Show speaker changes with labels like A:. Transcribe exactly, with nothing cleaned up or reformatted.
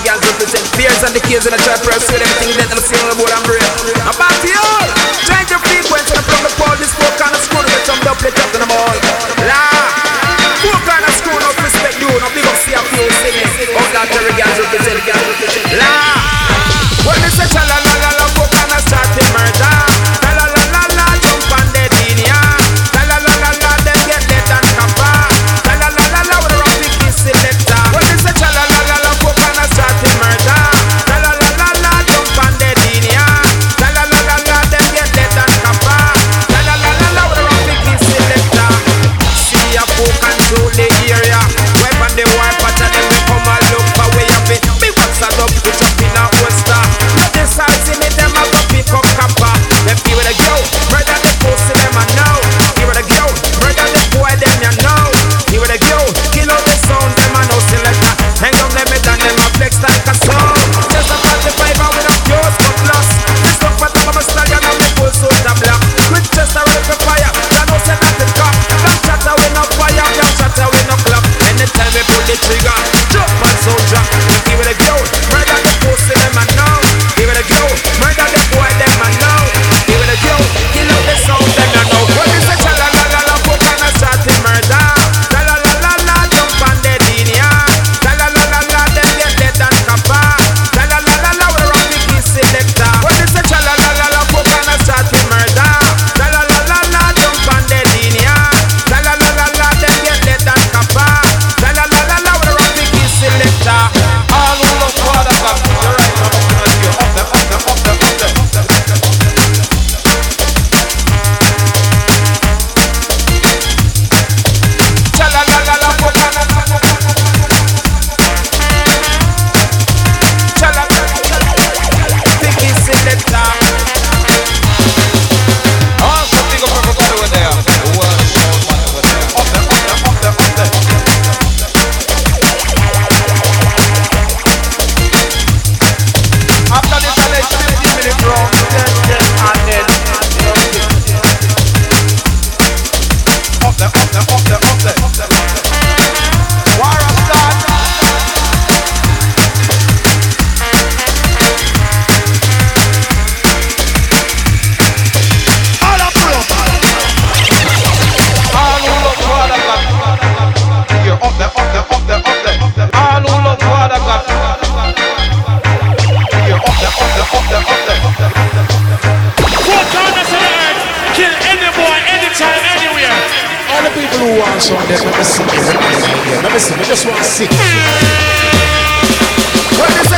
A: girls represent fears and the kids in a try to pursue everything that I'm seeing on the board and brain. I'm back to you. Change your frequency and from the pole. This four kind of screw to get some doublet up in the mall. La. Four kind of screw, no respect you. No big up see a few singing. Oh, that Jerry girls represent, girls represent. La. When they say cha la la la la, four kind of start to murder. La la la la la, jump on the linia. La la la la la, them get dead and kappa. La la la la la, with a rapid kiss selector. When they say cha la la la la, four kind of start to murder. La la la la la, jump on the linia. La la la la la, them get dead and kappa. La la la la la, with a rapid kiss selector. See a four control the area. Weapon the war pattern, them we come and look for way of it. Big what's a dub, which up in a holster. Not the size in it, them a go pick up kappa. Them feel with a go, murder the pussy, them a know. Here with a go, murder the boy, them you know. Here with a go, kill out the sound, them a no selector. Hang on them head and them a flex like a song. Just a forty-five and with a pure spot loss. This stuff for them of a stallion and me full suit a black. With just a ready for fire, you know say that the cop. Don't chatter with no fire, don't chatter with no clap. Anytime we pull the trigger, jump on soldier. Here with a go, murder the pussy, them a know. Here with a go, murder the boy, them a know. Here with a go, kill out the sound, them you know. When we say cha la la la la, put on a start to murder. La la la la la, jump on the linia. La la la la la, them get dead and kappa. La la la la la, with a rapid kiss selector. When we say cha la la la la, put on a start to murder. La la la la la, jump on the linia. La la la la la, them get dead and kappa. La la la la la, with a rapid kiss selector.
B: All who love Father God, you're right, I'm up to you. Up them, up them, up them, up them, up them.
A: Cha la la la la, put on a cha la la la, big kiss selector.
B: Oh, so big up everybody over there. The world is so much over there. Up them, up them, up them, up them. After this, I'll let fifteen minutes round, ten, ten, and then up them, up them, up them, up them. War of start. All up, all up. All who love Father God, you're up them, up them, up them, up them. All who love Father God, you're up them, up them, up them, up them.
C: Four corners of the earth, kill any boy, anytime, anywhere.
D: All the people who want some, let me see. Let me see. I just want to see.
A: When we